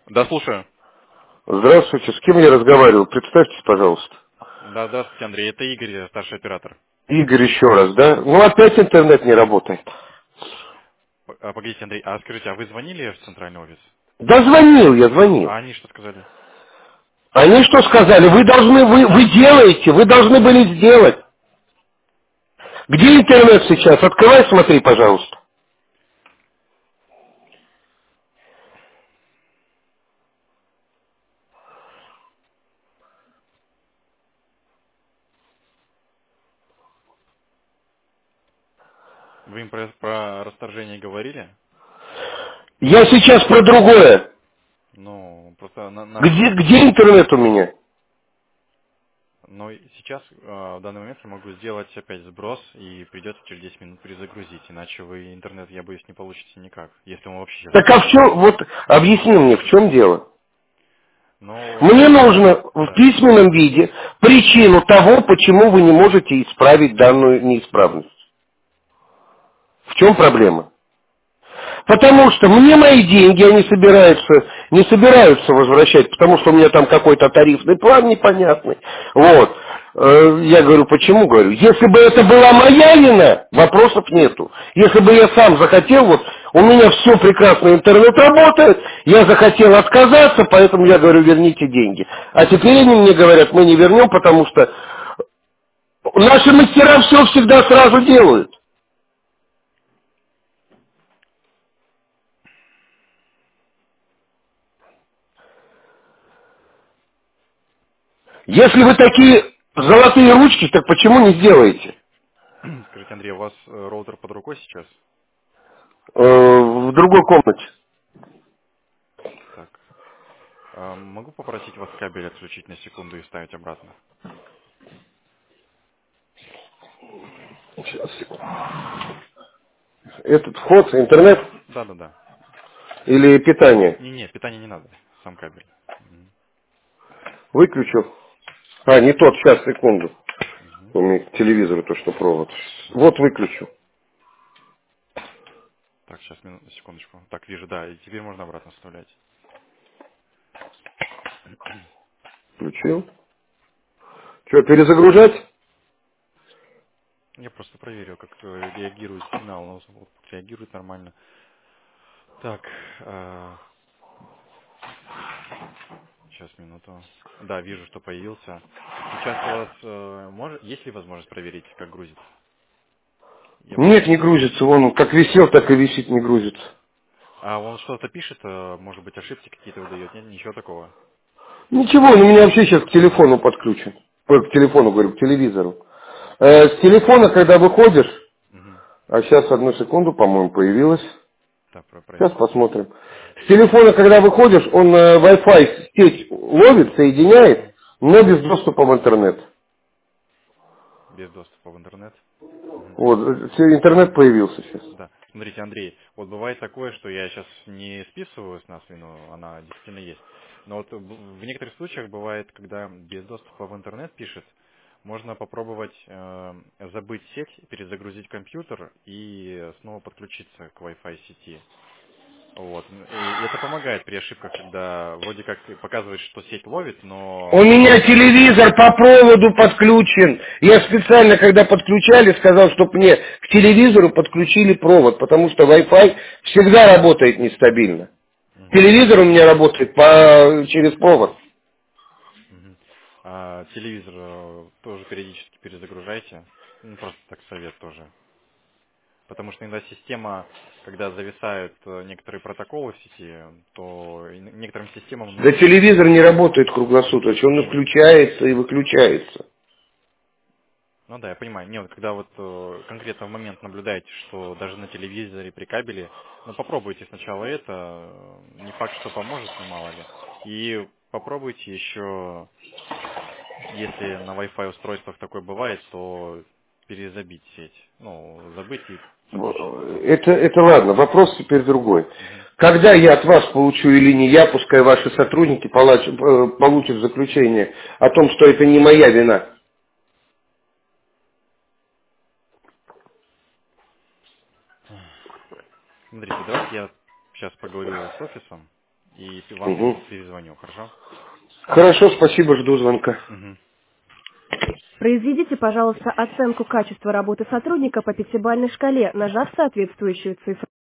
Да, слушаю. Здравствуйте, с кем я разговаривал? Представьтесь, пожалуйста. Да, здравствуйте, Андрей. Это Игорь, старший оператор. Игорь еще раз, да? Ну, опять интернет не работает. Погодите, Андрей, а скажите, а вы звонили в центральный офис? Да звонил, я звонил. А они что сказали? Они что сказали? Вы делаете, вы должны были сделать. Где интернет сейчас? Открывай, смотри, пожалуйста. Вы им про расторжение говорили? Я сейчас про другое. Ну, просто нам... Где интернет у меня? Но сейчас, в данный момент, я могу сделать опять сброс, и придется через 10 минут перезагрузить, иначе вы интернет, я боюсь, не получите никак, если он вообще сейчас Так а в включится. чем, вот объясни мне, в чем дело? Но, Мне нужно в да. письменном виде причину того, почему вы не можете исправить данную неисправность. В чем проблема? Потому что мне мои деньги они не собираются возвращать, потому что у меня там какой-то тарифный план непонятный. Вот. Я говорю, почему? Говорю, если бы это была моя вина, вопросов нету. Если бы я сам захотел, вот у меня все прекрасно, интернет работает, я захотел отказаться, поэтому я говорю, верните деньги. А теперь они мне говорят, мы не вернем, потому что наши мастера все всегда сразу делают. Если вы такие золотые ручки, так почему не сделаете? Скажите, Андрей, у вас роутер под рукой сейчас? В другой комнате. Так. Могу попросить вас кабель отключить на секунду и вставить обратно? Сейчас, секунду. Этот вход, интернет Да-да-да. или питание? Не, питание не надо, сам кабель. Мгм. Выключу. А, не тот, сейчас, секунду. Мгм. У меня к телевизору то, что провод. Вот выключу. Так, сейчас, секундочку. Так, вижу, да, и теперь можно обратно вставлять. Включил. Что, перезагружать? Я просто проверил, как реагирует сигнал. Ну, вот реагирует нормально. Так, сейчас, минуту. Да, вижу, что появился. Сейчас у вас есть ли возможность проверить, как грузит? Я Нет, не грузится. Вон, как висел, так и висит, не грузится. А он что-то пишет, может быть, ошибки какие-то выдает? Нет, ничего такого. Ничего, он у меня вообще сейчас к телефону подключен. Ой, к телефону, говорю, к телевизору. С телефона, когда выходишь, Угу. а сейчас, одну секунду, по-моему, появилась. Так, Сейчас проверьте. посмотрим. С телефона, когда выходишь, он Wi-Fi сеть ловит, соединяет, Угу. но без доступа в интернет. Без доступа в интернет. Мгм. Вот, интернет появился сейчас. Да. Смотрите, Андрей, вот бывает такое, что я сейчас не списываю с нас вину, она действительно есть. Но вот в некоторых случаях бывает, когда без доступа в интернет пишет, можно попробовать забыть сеть, перезагрузить компьютер и снова подключиться к Wi-Fi сети. Вот. И это помогает при ошибках, когда вроде как показывает, что сеть ловит, У но... меня телевизор по проводу подключен. Я специально, когда подключали, сказал, чтобы мне к телевизору подключили провод, потому что Wi-Fi всегда работает нестабильно. Мгм. Телевизор у меня работает через провод. Мгм. А телевизор тоже периодически перезагружайте. Ну, просто так совет тоже. Потому что иногда система, когда зависают некоторые протоколы в сети, то некоторым системам Да нужно... телевизор не работает круглосуточно, он включается и выключается. Ну да, я понимаю. Не, вот когда вот конкретно в момент наблюдаете, что даже на телевизоре при кабеле, ну попробуйте сначала это, не факт, что поможет, но мало ли. И попробуйте еще, если на Wi-Fi устройствах такое бывает, то перезабить сеть. Ну, забыть и подключить снова. Это ладно, вопрос теперь другой. Мгм. Когда я от вас получу или не я, пускай ваши сотрудники получат заключение о том, что это не моя вина. Смотрите, давайте я сейчас поговорю с офисом и вам Угу. перезвоню, хорошо? Хорошо, спасибо, жду звонка. Угу. Произведите, пожалуйста, оценку качества работы сотрудника по пятибалльной шкале, нажав соответствующую цифру.